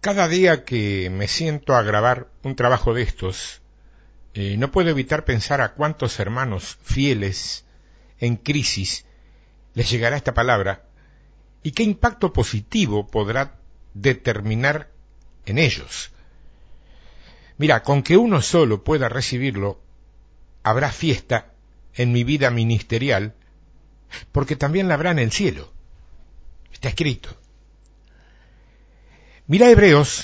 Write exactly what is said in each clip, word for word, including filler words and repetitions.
Cada día que me siento a grabar un trabajo de estos, eh, no puedo evitar pensar a cuántos hermanos fieles en crisis les llegará esta palabra y qué impacto positivo podrá determinar en ellos. Mira, con que uno solo pueda recibirlo, habrá fiesta en mi vida ministerial, porque también la habrá en el cielo. Está escrito. Mira Hebreos,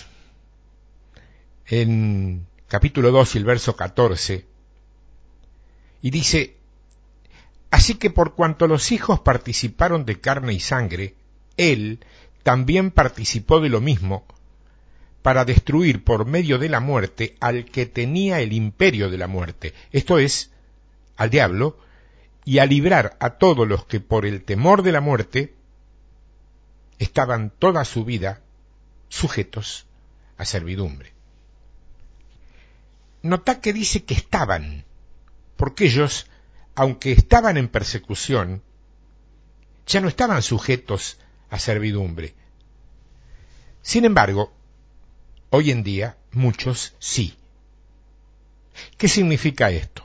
en capítulo dos y el verso catorce, y dice: así que por cuanto los hijos participaron de carne y sangre, él también participó de lo mismo, para destruir por medio de la muerte al que tenía el imperio de la muerte, esto es, al diablo, y a librar a todos los que por el temor de la muerte estaban toda su vida sujetos a servidumbre. Nota que dice que estaban, porque ellos, aunque estaban en persecución, ya no estaban sujetos a servidumbre. Sin embargo, hoy en día muchos sí. ¿Qué significa esto?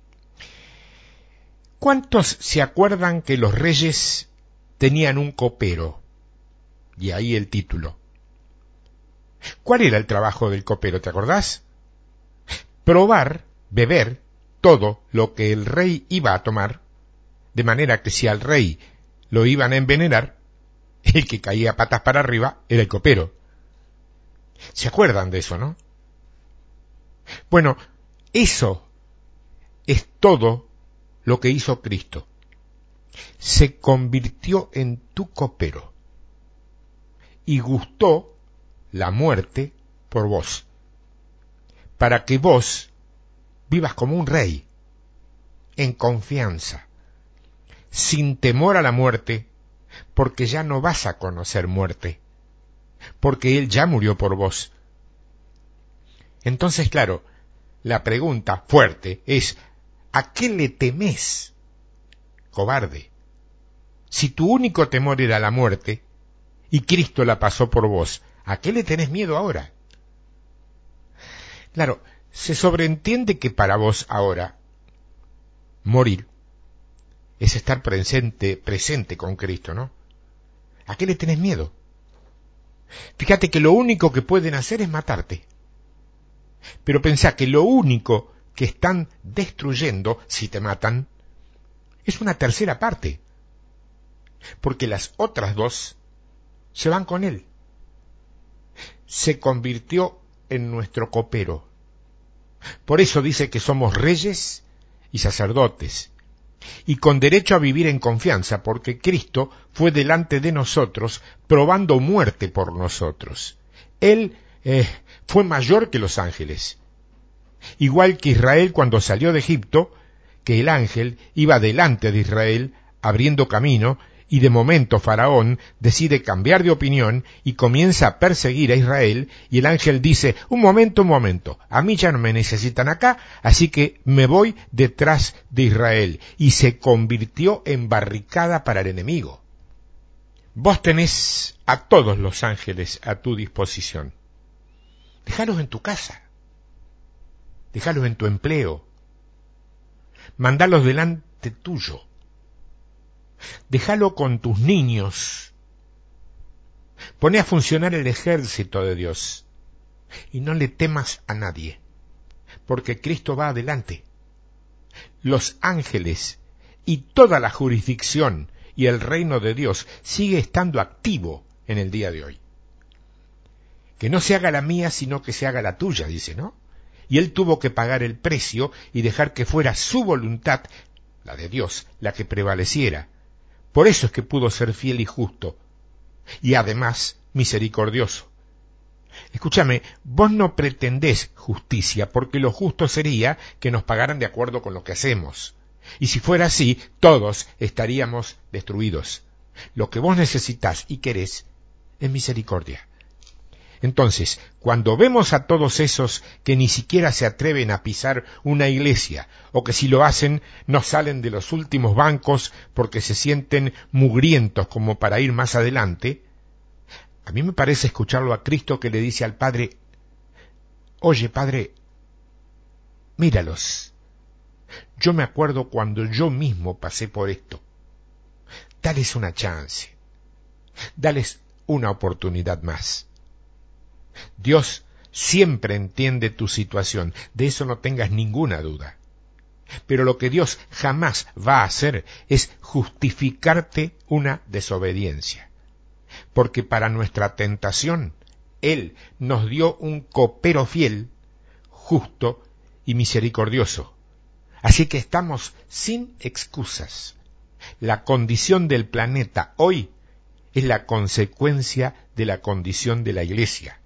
¿Cuántos se acuerdan que los reyes tenían un copero? Y ahí el título. ¿Cuál era el trabajo del copero? ¿Te acordás? Probar, beber, todo lo que el rey iba a tomar, de manera que si al rey lo iban a envenenar, el que caía patas para arriba era el copero. ¿Se acuerdan de eso, no? Bueno, eso es todo lo que hizo Cristo. Se convirtió en tu copero y gustó la muerte por vos, para que vos vivas como un rey, en confianza, sin temor a la muerte, porque ya no vas a conocer muerte, porque Él ya murió por vos. Entonces, claro, la pregunta fuerte es: ¿a qué le temés, cobarde? Si tu único temor era la muerte, y Cristo la pasó por vos, ¿a qué le tenés miedo ahora? Claro, se sobreentiende que para vos ahora, morir es estar presente, presente con Cristo, ¿no? ¿A qué le tenés miedo? Fíjate que lo único que pueden hacer es matarte. Pero pensá que lo único que están destruyendo, si te matan, es una tercera parte. Porque las otras dos se van con Él. Se convirtió en nuestro copero. Por eso dice que somos reyes y sacerdotes, y con derecho a vivir en confianza, porque Cristo fue delante de nosotros, probando muerte por nosotros. Él eh, fue mayor que los ángeles. Igual que Israel cuando salió de Egipto, que el ángel iba delante de Israel, abriendo camino, y de momento Faraón decide cambiar de opinión y comienza a perseguir a Israel, y el ángel dice: un momento, un momento, a mí ya no me necesitan acá, así que me voy detrás de Israel, y se convirtió en barricada para el enemigo. Vos tenés a todos los ángeles a tu disposición. Déjalos en tu casa, déjalos en tu empleo, mandalos delante tuyo. Déjalo con tus niños. Poné a funcionar el ejército de Dios. Y no le temas a nadie, porque Cristo va adelante. Los ángeles y toda la jurisdicción y el reino de Dios sigue estando activo en el día de hoy. Que no se haga la mía, sino que se haga la tuya, dice, ¿no? Y Él tuvo que pagar el precio y dejar que fuera su voluntad, la de Dios, la que prevaleciera. Por eso es que pudo ser fiel y justo, y además misericordioso. Escúchame, vos no pretendés justicia, porque lo justo sería que nos pagaran de acuerdo con lo que hacemos. Y si fuera así, todos estaríamos destruidos. Lo que vos necesitás y querés es misericordia. Entonces, cuando vemos a todos esos que ni siquiera se atreven a pisar una iglesia, o que si lo hacen no salen de los últimos bancos porque se sienten mugrientos como para ir más adelante, A mí me parece escucharlo a Cristo que le dice al Padre, oye, Padre, míralos. Yo me acuerdo cuando yo mismo pasé por esto. Dales una chance. Dales una oportunidad más. Dios siempre entiende tu situación, de eso no tengas ninguna duda. Pero lo que Dios jamás va a hacer es justificarte una desobediencia. Porque para nuestra tentación, Él nos dio un copero fiel, justo y misericordioso. Así que estamos sin excusas. La condición del planeta hoy es la consecuencia de la condición de la Iglesia.